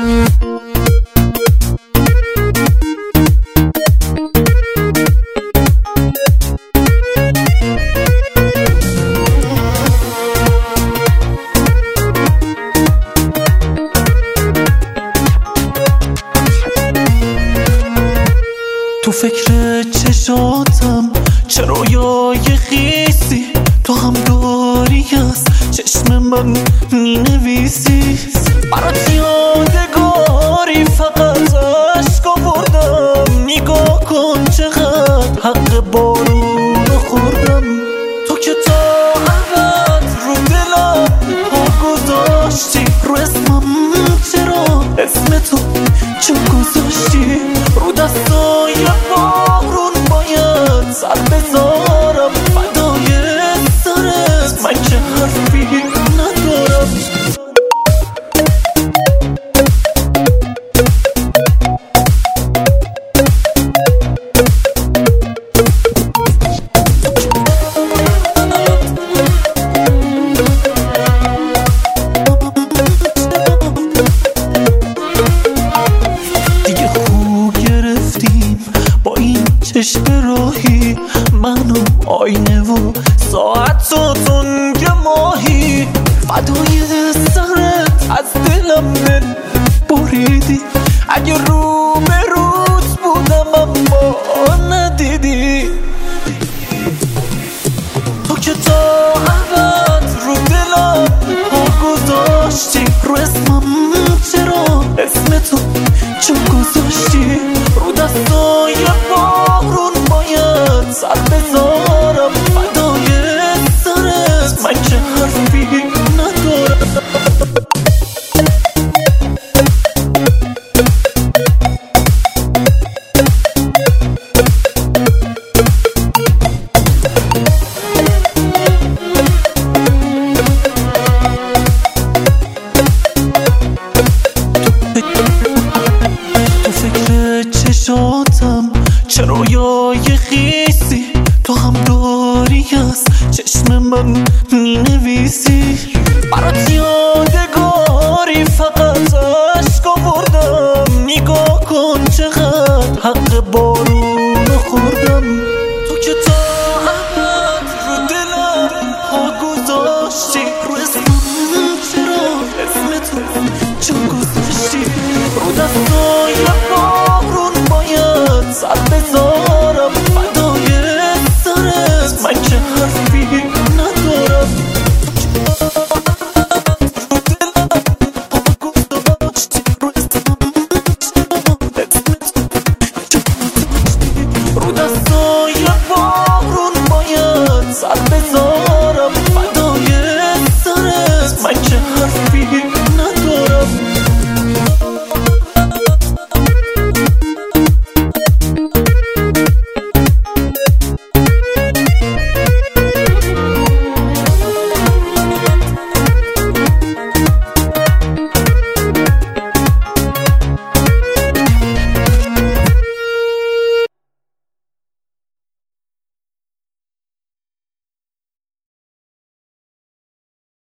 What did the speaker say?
تو فکر چشاتم چه رویای خیسی تو هم داری از چشم من می نویسی برات یادگاری فقط عشق آوردم نگاه کن چقدر حق بارونو خوردم تو که تا ابد رو دلم پا گذاشتی رو اسمم چرا اسم تو چه گذاشتی رو دستای بارون باید سر بذارم فدای سرت من که حرفی ندارم با این چشم راهی منو آینه و ساعت و تنگ ماهی فدای سرت از دلم بریدی اگه رو به روز بودم اما ندیدی تو که تا ابد رو دلم پا گذاشتی رو اسمم چرا اسم تو چه گذاشتی رو دستای بارون باید سر بذارم فدای سرت من که حرفی ندارم چشاتم چه رویای خیسی تو هم داری از چشم من می نویسی برات یادگاری فقط عشق آوردم نگاه کن چقدر حق بارونو خوردم تو که تا ابد رو دلم پا گذاشتی رو اسمم چرا اسم تو چه گذاشتی رو دستای بارون باید سر بذارم فدای سرت من که حرفی ندارم رو دلم پا گذاشتی رو اسمم چرا اسم تو چه گذاشتی رو دستای بارون باید سر بذارم